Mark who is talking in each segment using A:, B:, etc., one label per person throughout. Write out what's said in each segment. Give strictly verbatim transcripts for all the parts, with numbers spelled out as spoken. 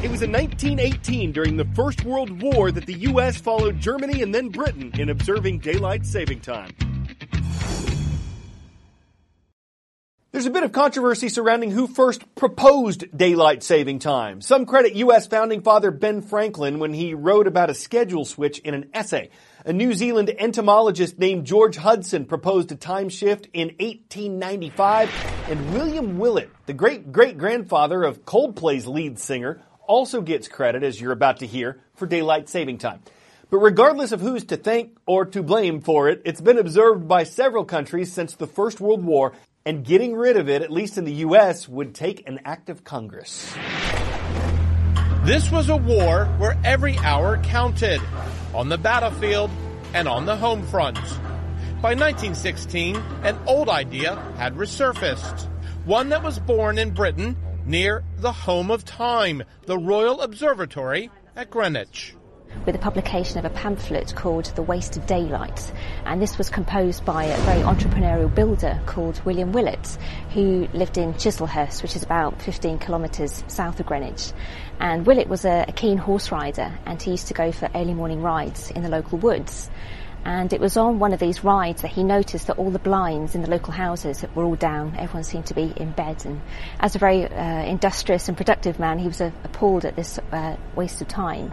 A: It was in nineteen eighteen, during the First World War, that the U S followed Germany and then Britain in observing daylight saving time. There's a bit of controversy surrounding who first proposed daylight saving time. Some credit U S founding father Ben Franklin when he wrote about a schedule switch in an essay. A New Zealand entomologist named George Hudson proposed a time shift in eighteen ninety-five, and William Willett, the great-great-grandfather of Coldplay's lead singer, also gets credit, as you're about to hear, for daylight saving time. But regardless of who's to thank or to blame for it, it's been observed by several countries since the First World War, and getting rid of it, at least in the U S, would take an act of Congress.
B: This was a war where every hour counted, on the battlefield and on the home front. By nineteen sixteen, an old idea had resurfaced, one that was born in Britain near the home of time, the Royal Observatory at Greenwich.
C: With the publication of a pamphlet called The Waste of Daylight, and this was composed by a very entrepreneurial builder called William Willett, who lived in Chislehurst, which is about fifteen kilometres south of Greenwich. And Willett was a, a keen horse rider, and he used to go for early morning rides in the local woods. And it was on one of these rides that he noticed that all the blinds in the local houses were all down. Everyone seemed to be in bed. And as a very uh, industrious and productive man, he was uh, appalled at this uh, waste of time.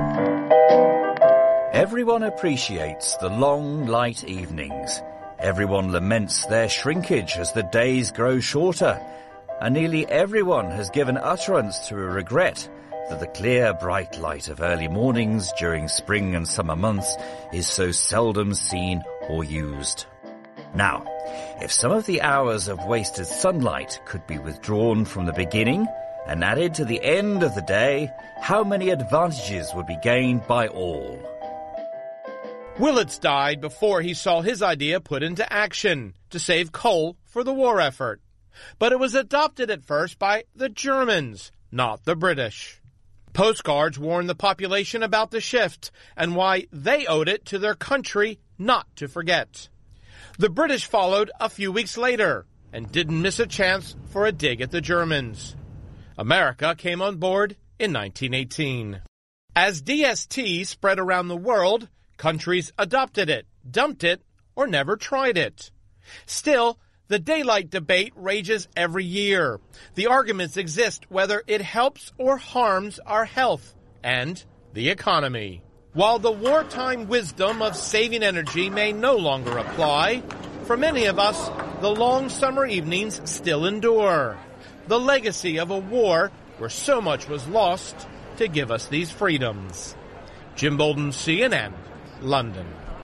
D: Everyone appreciates the long, light evenings. Everyone laments their shrinkage as the days grow shorter. And nearly everyone has given utterance to a regret that the clear, bright light of early mornings during spring and summer months is so seldom seen or used. Now, if some of the hours of wasted sunlight could be withdrawn from the beginning and added to the end of the day, how many advantages would be gained by all?
B: Willets died before he saw his idea put into action to save coal for the war effort. But it was adopted at first by the Germans, not the British. Postcards warned the population about the shift and why they owed it to their country not to forget. The British followed a few weeks later and didn't miss a chance for a dig at the Germans. America came on board in nineteen eighteen. As D S T spread around the world, countries adopted it, dumped it, or never tried it. Still, the daylight debate rages every year. The arguments exist whether it helps or harms our health and the economy. While the wartime wisdom of saving energy may no longer apply, for many of us, the long summer evenings still endure. The legacy of a war where so much was lost to give us these freedoms. Jim Bolden, C N N, London.